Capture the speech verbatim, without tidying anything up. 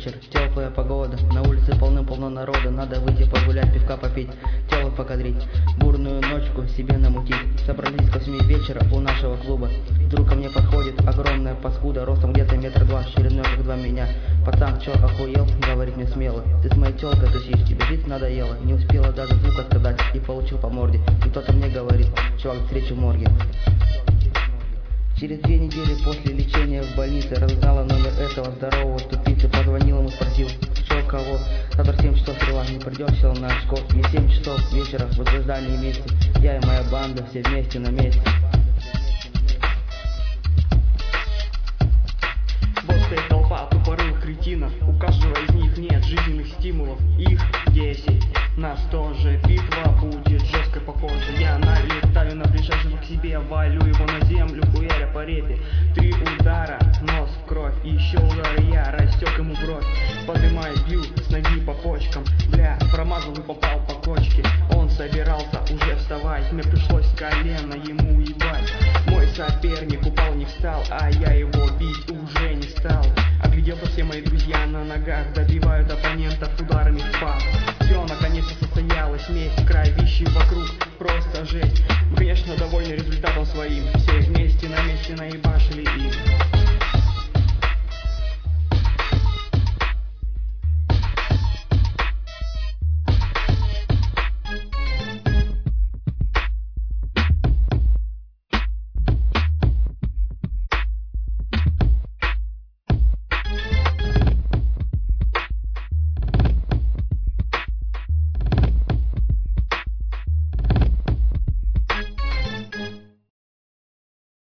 вечер, теплая погода, на улице полным-полно народа, надо выйти погулять, пивка попить, тело покадрить, бурную ночку себе намутить. Собрались к восьми вечера у нашего клуба, вдруг ко мне подходит огромная паскуда, ростом где-то метр два, шириной как два меня. Пацан, чё, охуел? Говорит мне смело, ты с моей тёлкой тусишь, тебе жить надоело. Не успела даже звука сказать и получил по морде. И кто-то мне говорит, чувак, встречу в морге. Через две недели после лечения в больнице разузнала номер этого здорового тупицы. Позвонил ему, спросил, что кого. Завтра в семь часов стрела, не придешь, сел на очко. И в семь часов вечера в ожидании вместе. Я и моя банда все вместе на месте. Вот стоит толпа тупорылых кретинов, у каждого из них нет жизненных стимулов. Их десять, нас тоже битва будет жесткой, похоже. Я налетаю на ближайшего к себе, валю его на землю, хуяря по репе. Три удара, нос в кровь, и еще удары, я рассек ему бровь. Поднимаю, бью с ноги по почкам, бля, промазал и попал по кочке. Он собирался уже вставать, мне пришлось колено ему ебать. Мой соперник упал, не встал, а я его бить уже не стал. Огляделся, все мои друзья на ногах добивают оппонентов ударами в пах. Все, наконец-то состоялась месть, кровищи вокруг, просто жесть. Мы, конечно, довольны результатом своим, все вместе на месте наебашили их.